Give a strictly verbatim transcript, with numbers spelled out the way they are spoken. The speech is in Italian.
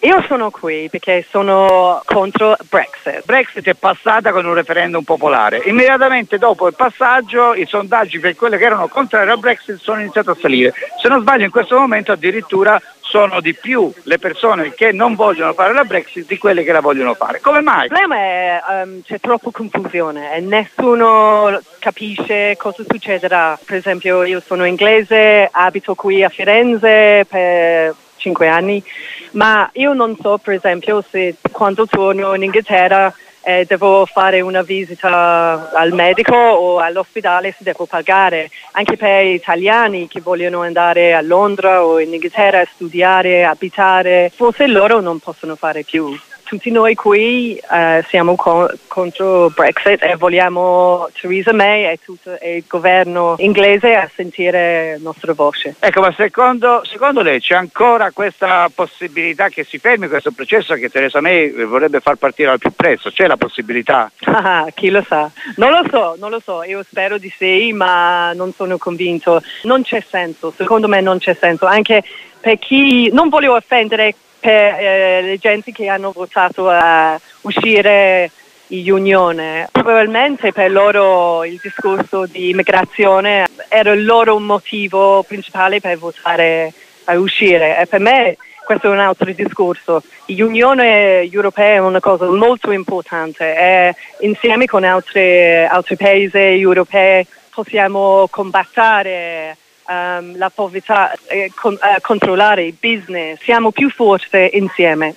Io sono qui perché sono contro Brexit. Brexit è passata con un referendum popolare. Immediatamente dopo il passaggio i sondaggi per quelle che erano contrari al Brexit sono iniziati a salire. Se non sbaglio in questo momento addirittura sono di più le persone che non vogliono fare la Brexit di quelle che la vogliono fare. Come mai? Il problema è che um, c'è troppa confusione e nessuno capisce cosa succederà. Per esempio io sono inglese, abito qui a Firenze per cinque anni, ma io non so per esempio se quando torno in Inghilterra eh, devo fare una visita al medico o all'ospedale, se devo pagare, anche per gli italiani che vogliono andare a Londra o in Inghilterra a studiare, abitare, forse loro non possono fare più. Tutti noi qui uh, siamo co- contro Brexit e vogliamo Theresa May e tutto e il governo inglese a sentire la nostra voce. Ecco, ma secondo, secondo lei c'è ancora questa possibilità che si fermi questo processo che Theresa May vorrebbe far partire al più presto? C'è la possibilità? Ah, chi lo sa? Non lo so, non lo so. Io spero di sì, ma non sono convinto. Non c'è senso, secondo me non c'è senso. Anche per chi, non voglio offendere per eh, le gente che hanno votato a uscire dall'Unione, probabilmente per loro il discorso di immigrazione era il loro motivo principale per votare a uscire e per me questo è un altro discorso. L'Unione Europea è una cosa molto importante e insieme con altri, altri paesi europei possiamo combattere Um, la povertà, eh, con, eh, controllare il business, siamo più forti insieme.